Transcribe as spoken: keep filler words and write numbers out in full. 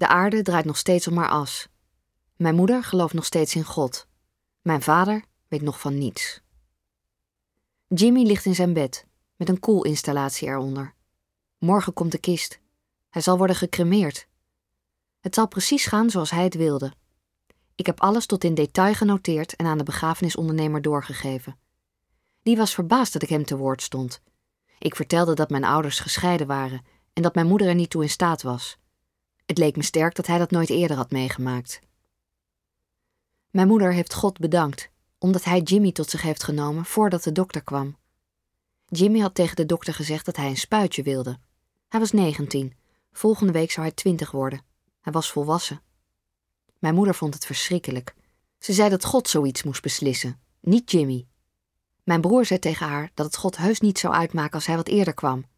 De aarde draait nog steeds om haar as. Mijn moeder gelooft nog steeds in God. Mijn vader weet nog van niets. Jimmy ligt in zijn bed, met een koelinstallatie eronder. Morgen komt de kist. Hij zal worden gecremeerd. Het zal precies gaan zoals hij het wilde. Ik heb alles tot in detail genoteerd en aan de begrafenisondernemer doorgegeven. Die was verbaasd dat ik hem te woord stond. Ik vertelde dat mijn ouders gescheiden waren en dat mijn moeder er niet toe in staat was. Het leek me sterk dat hij dat nooit eerder had meegemaakt. Mijn moeder heeft God bedankt, omdat hij Jimmy tot zich heeft genomen voordat de dokter kwam. Jimmy had tegen de dokter gezegd dat hij een spuitje wilde. Hij was negentien. Volgende week zou hij twintig worden. Hij was volwassen. Mijn moeder vond het verschrikkelijk. Ze zei dat God zoiets moest beslissen, niet Jimmy. Mijn broer zei tegen haar dat het God heus niet zou uitmaken als hij wat eerder kwam.